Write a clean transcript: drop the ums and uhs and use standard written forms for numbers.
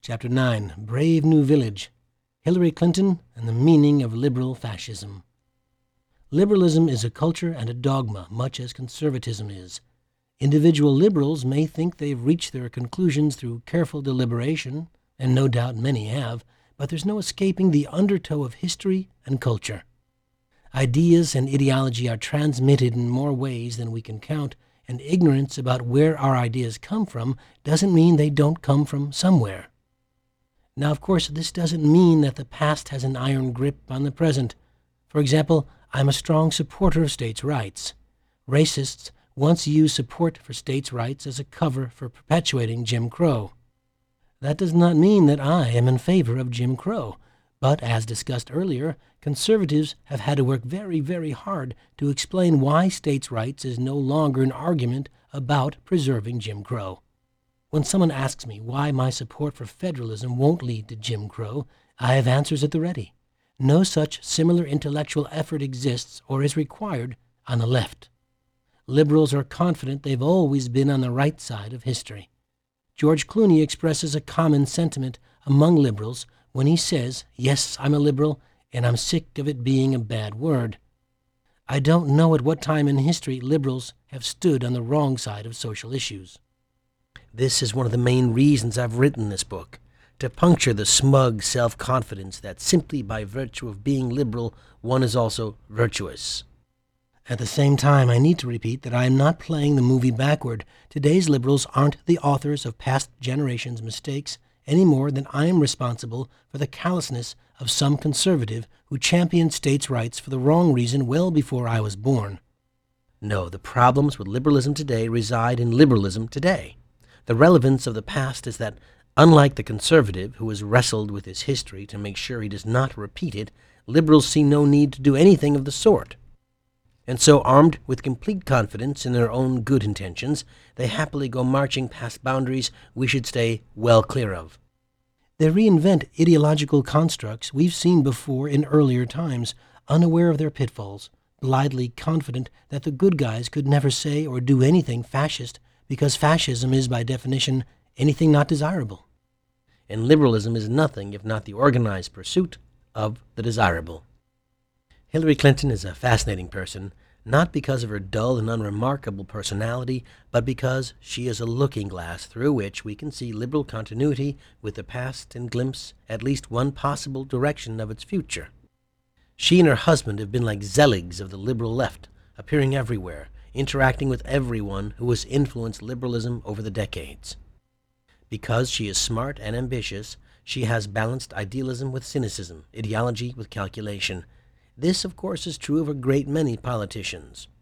Chapter 9, Brave New Village, Hillary Clinton and the Meaning of Liberal Fascism. Liberalism is a culture and a dogma, much as conservatism is. Individual liberals may think they've reached their conclusions through careful deliberation, and no doubt many have, but there's no escaping the undertow of history and culture. Ideas and ideology are transmitted in more ways than we can count, and ignorance about where our ideas come from doesn't mean they don't come from somewhere. Now, of course, this doesn't mean that the past has an iron grip on the present. For example, I'm a strong supporter of states' rights. Racists once used support for states' rights as a cover for perpetuating Jim Crow. That does not mean that I am in favor of Jim Crow, but as discussed earlier, conservatives have had to work very, very hard to explain why states' rights is no longer an argument about preserving Jim Crow. When someone asks me why my support for federalism won't lead to Jim Crow, I have answers at the ready. No such similar intellectual effort exists or is required on the left. Liberals are confident they've always been on the right side of history. George Clooney expresses a common sentiment among liberals when he says, "Yes, I'm a liberal, and I'm sick of it being a bad word." I don't know at what time in history liberals have stood on the wrong side of social issues. This is one of the main reasons I've written this book, to puncture the smug self-confidence that simply by virtue of being liberal, one is also virtuous. At the same time, I need to repeat that I am not playing the movie backward. Today's liberals aren't the authors of past generations' mistakes any more than I am responsible for the callousness of some conservative who championed states' rights for the wrong reason well before I was born. No, the problems with liberalism today reside in liberalism today. The relevance of the past is that, unlike the conservative who has wrestled with his history to make sure he does not repeat it, liberals see no need to do anything of the sort. And so, armed with complete confidence in their own good intentions, they happily go marching past boundaries we should stay well clear of. They reinvent ideological constructs we've seen before in earlier times, unaware of their pitfalls, blithely confident that the good guys could never say or do anything fascist because fascism is, by definition, anything not desirable. And liberalism is nothing if not the organized pursuit of the desirable. Hillary Clinton is a fascinating person, not because of her dull and unremarkable personality, but because she is a looking glass through which we can see liberal continuity with the past and glimpse at least one possible direction of its future. She and her husband have been like Zeligs of the liberal left, appearing everywhere, interacting with everyone who has influenced liberalism over the decades. Because she is smart and ambitious, she has balanced idealism with cynicism, ideology with calculation. This, of course, is true of a great many politicians.